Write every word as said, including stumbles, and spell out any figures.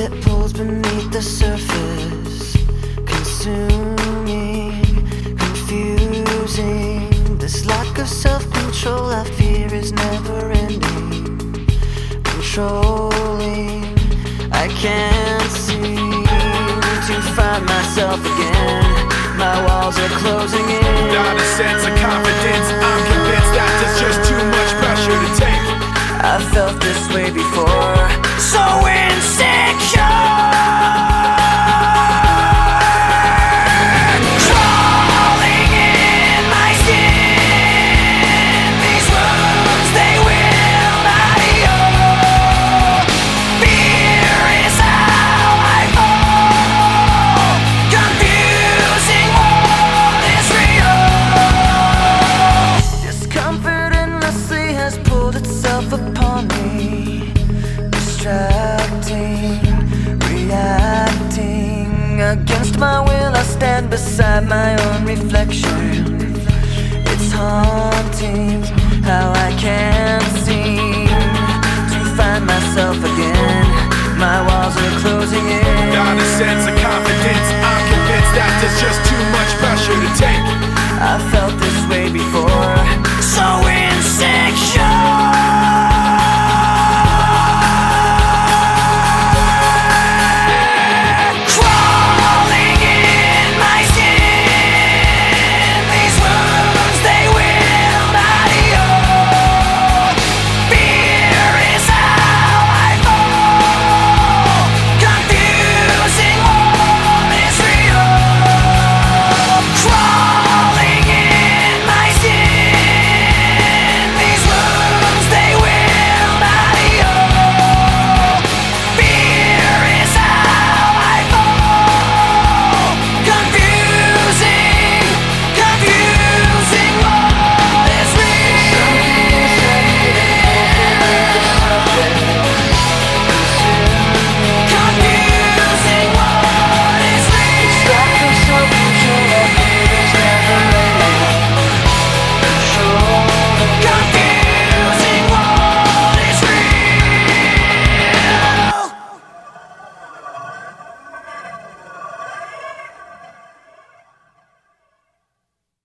that pulls beneath the surface, consuming, confusing. This lack of self-control I fear is never ending, controlling. I can't seem to find myself again. My walls are closing in. Not a sense of confidence, I'm convinced that there's just too much pressure to take. I felt this way before, so insecure. Crawling in my skin, these wounds, they will not heal. Fear is how I fall, confusing what is real. Discomfort endlessly has pulled itself upon me, distracting, reacting. Against my will I stand beside my own reflection. It's haunting how I can't seem to find myself again. My walls are closing in. Not a sense of confidence, I'm convinced that there's just too much pressure to take.